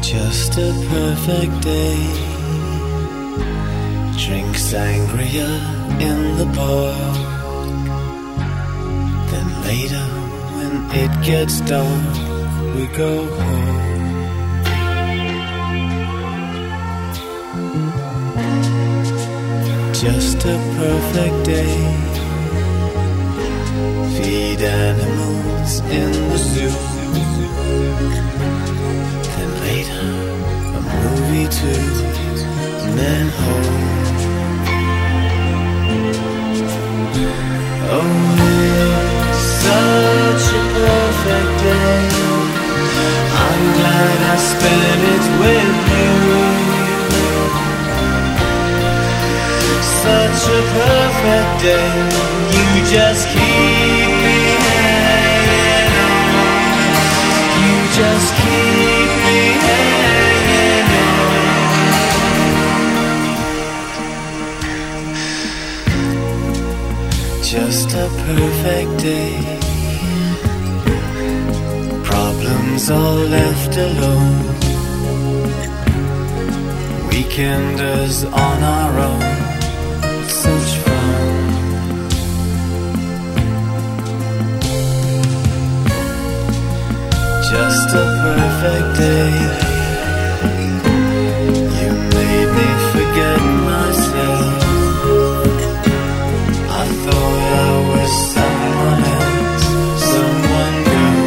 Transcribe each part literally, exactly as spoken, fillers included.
Just a perfect day. Drink sangria in the park. Then later, when it gets dark, we go home. Just a perfect day. Feed animals in the zoo. Then later, a movie too, and then home. Oh, it's such a perfect day. I'm glad I spent it with you. Such a perfect day. You just keep me hanging on. You just keep me hanging on. Just a perfect day. Problems all left alone. Weekenders on our own. Such fun. Just a perfect day. You made me forget myself. I thought I was someone else, someone new.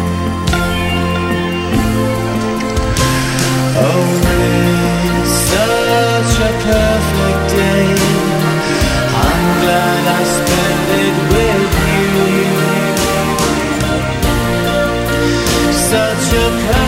Oh, it's such a perfect day. I'm glad I spent it with you. Such a